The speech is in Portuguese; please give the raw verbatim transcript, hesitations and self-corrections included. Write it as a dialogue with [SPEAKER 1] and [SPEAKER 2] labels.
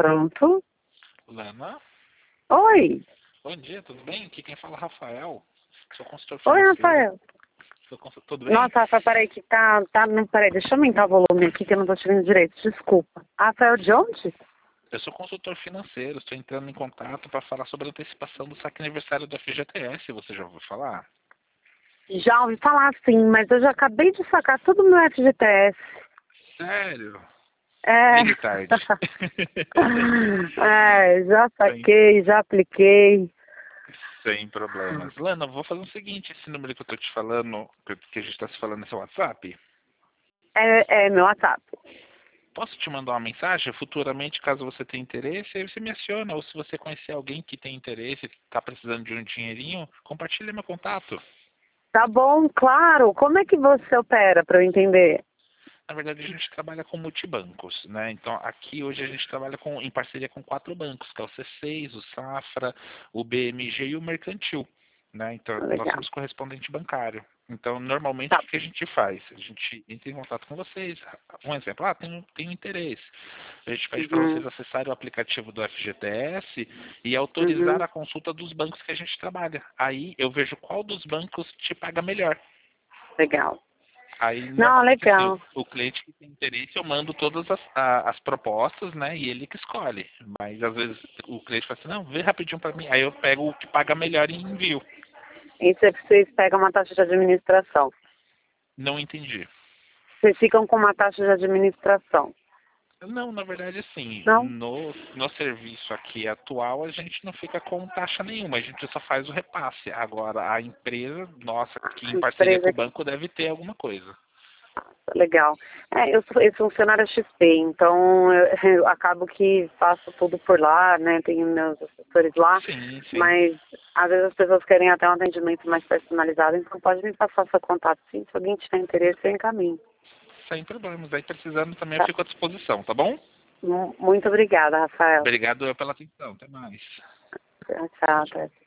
[SPEAKER 1] Pronto.
[SPEAKER 2] Lana?
[SPEAKER 1] Oi.
[SPEAKER 2] Bom dia, tudo bem? Aqui quem fala é Rafael. Sou consultor
[SPEAKER 1] Oi,
[SPEAKER 2] financeiro.
[SPEAKER 1] Rafael.
[SPEAKER 2] Sou consultor... Tudo bem?
[SPEAKER 1] Nossa, Rafael, peraí que tá, tá... Não, peraí, deixa eu aumentar o volume aqui que eu não tô te vendo direito. Desculpa. Rafael, de onde?
[SPEAKER 2] Eu sou consultor financeiro. Estou entrando em contato para falar sobre a antecipação do saque aniversário da F G T S. Você já ouviu falar?
[SPEAKER 1] Já ouvi falar sim, mas eu já acabei de sacar todo o meu F G T S.
[SPEAKER 2] Sério?
[SPEAKER 1] É.
[SPEAKER 2] Ligue tarde.
[SPEAKER 1] É, já
[SPEAKER 2] Sem,
[SPEAKER 1] saquei, já apliquei.
[SPEAKER 2] sem problemas. Lana, vou fazer o seguinte. Esse número que eu estou te falando, que que a gente está se falando nesse WhatsApp,
[SPEAKER 1] É, é meu WhatsApp.
[SPEAKER 2] posso te mandar uma mensagem? Futuramente, caso você tenha interesse, aí você me aciona. Ou se você conhecer alguém que tem interesse, que está precisando de um dinheirinho, compartilhe meu contato.
[SPEAKER 1] Tá bom, claro. Como é que você opera para eu entender?
[SPEAKER 2] Na verdade, a gente trabalha com multibancos, né? Então, aqui hoje a gente trabalha com, em parceria com quatro bancos, que é o C seis, o Safra, o B M G e o Mercantil, né? Então, nós
[SPEAKER 1] Legal.
[SPEAKER 2] somos correspondente bancário. Então, normalmente,
[SPEAKER 1] Tá.
[SPEAKER 2] o que a gente faz? A gente entra em contato com vocês. Um exemplo, ah, tenho, tenho interesse. A gente pede para
[SPEAKER 1] Uhum.
[SPEAKER 2] vocês acessarem o aplicativo do F G T S e autorizar
[SPEAKER 1] Uhum.
[SPEAKER 2] a consulta dos bancos que a gente trabalha. Aí, eu vejo qual dos bancos te paga melhor.
[SPEAKER 1] Legal.
[SPEAKER 2] Aí,
[SPEAKER 1] Não,
[SPEAKER 2] normalmente, assim,
[SPEAKER 1] legal.
[SPEAKER 2] o, o cliente que tem interesse, eu mando todas as, a- as propostas, né, e ele que escolhe. Mas, às vezes, o cliente fala assim, não, vê rapidinho pra mim. Aí eu pego o que paga melhor e envio.
[SPEAKER 1] E se vocês pegam uma taxa de administração?
[SPEAKER 2] Não entendi.
[SPEAKER 1] Vocês ficam com uma taxa de administração?
[SPEAKER 2] Não, na verdade, assim,
[SPEAKER 1] Não?
[SPEAKER 2] no, no serviço aqui atual, a gente não fica com taxa nenhuma, a gente só faz o repasse. Agora, a empresa, nossa, que
[SPEAKER 1] A
[SPEAKER 2] em parceria com
[SPEAKER 1] empresa
[SPEAKER 2] o banco, deve ter alguma coisa.
[SPEAKER 1] legal. É, eu sou ex-funcionária X P, então eu, eu acabo que faço tudo por lá, né? Tenho meus assessores lá,
[SPEAKER 2] Sim, sim.
[SPEAKER 1] mas às vezes as pessoas querem até um atendimento mais personalizado, então pode me passar seu contato sim, se alguém tiver interesse, eu encaminho.
[SPEAKER 2] Sem problemas. Aí, precisando também, eu
[SPEAKER 1] Tá.
[SPEAKER 2] fico à disposição, tá bom?
[SPEAKER 1] Mu- Muito obrigada, Rafael.
[SPEAKER 2] Obrigado pela atenção. Até mais.
[SPEAKER 1] Tchau, tchau. Até.